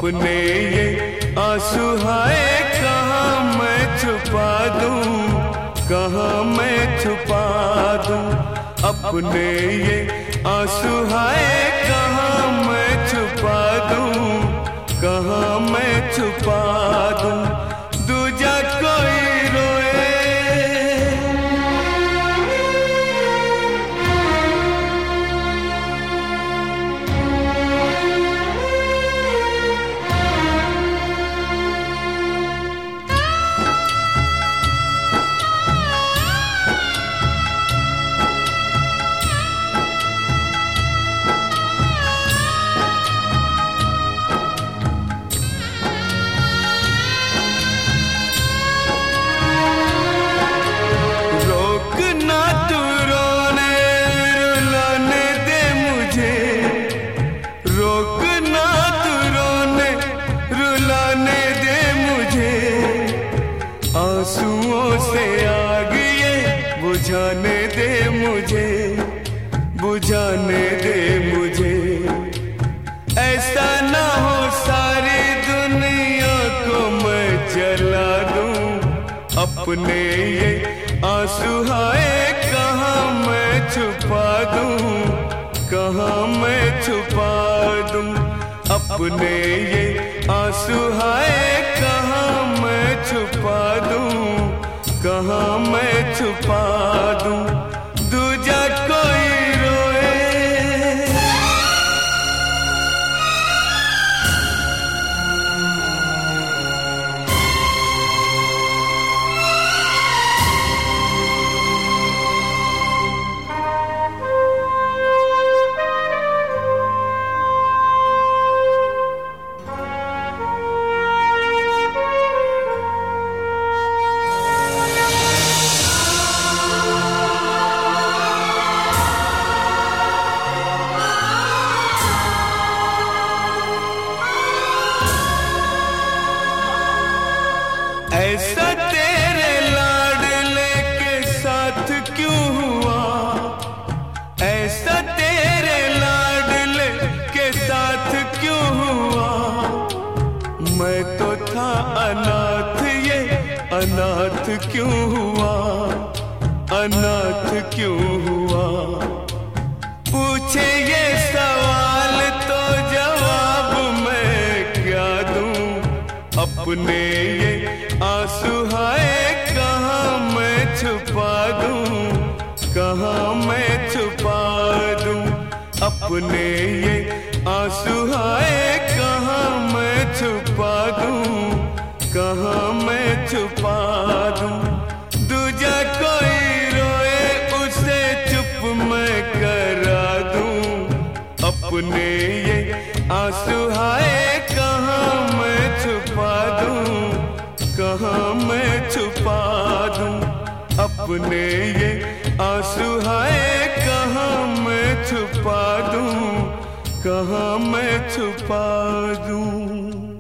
अपने ये आंसू हाय कहाँ मैं छुपा दूं, कहाँ मैं छुपा दूं। अपने ये आंसू हाय कहाँ मैं छुपा दूं, कहाँ मैं छुपा दूं। दूजा कोई आंसुओं से आग ये बुझाने दे मुझे, बुझाने दे मुझे। ऐसा ना हो सारी दुनिया को मैं जला दूं, अपने ये आंसू हाय कहाँ मैं छुपा दूं, कहाँ मैं छुपा दूं। अपने ये आंसू हाय कहाँ मैं छुपा दूं, कहाँ मैं छुपा दूं। दूजा कोई ऐसा तेरे लाडले के साथ क्यों हुआ, ऐसा तेरे लाडले के साथ क्यों हुआ। मैं तो था अनाथ, ये अनाथ क्यों हुआ, अनाथ क्यों हुआ। पूछे ये सवाल तो जवाब मैं क्या दूं। अपने ये आंसू हाय कहाँ मैं छुपा दूं, कहाँ मैं छुपा दूं। अपने ये आंसू हाय कहाँ मैं छुपा दूं, कहाँ मैं छुपा दूं। दूजा कोई रोए उसे चुप मैं करा दूं, अपने ये आंसू हाय कहाँ मैं छुपा दूं, कहाँ मैं छुपा दूं। अपने ये आंसू हाय कहाँ मैं छुपा दूं, कहाँ मैं छुपा दूं।